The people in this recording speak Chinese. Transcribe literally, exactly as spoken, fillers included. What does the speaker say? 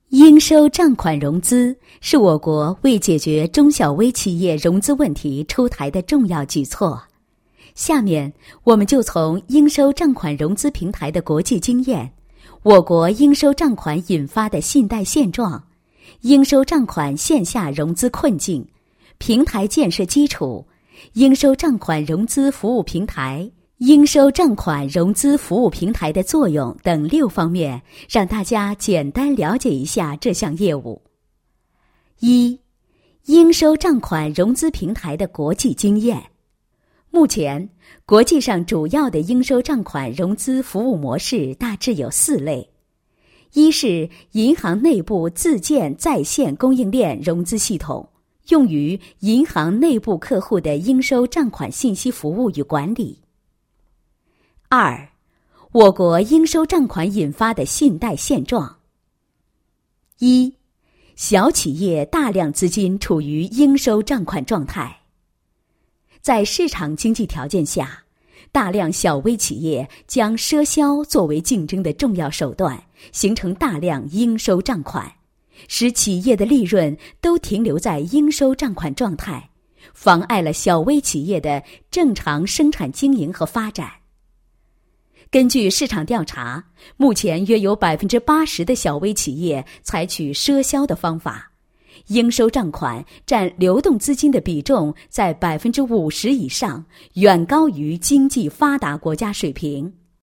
应收账款融资是我国为解决中小微企业融资问题出台的重要举措。下面我们就从应收账款融资平台的国际经验、我国应收账款引发的信贷现状、应收账款线下融资困境、平台建设基础、应收账款融资服务平台、应收账款融资服务平台的作用等六方面，让大家简单了解一下这项业务。一、应收账款融资平台的国际经验。目前，国际上主要的应收账款融资服务模式大致有四类：一是银行内部自建在线供应链融资系统，用于银行内部客户的应收账款信息服务与管理。二、我国应收账款引发的信贷现状。一、小企业大量资金处于应收账款状态。在市场经济条件下，大量小微企业将赊销作为竞争的重要手段，形成大量应收账款，使企业的利润都停留在应收账款状态，妨碍了小微企业的正常生产经营和发展。根据市场调查，目前约有 百分之八十 的小微企业采取赊销的方法，应收账款占流动资金的比重在 百分之五十 以上，远高于经济发达国家水平。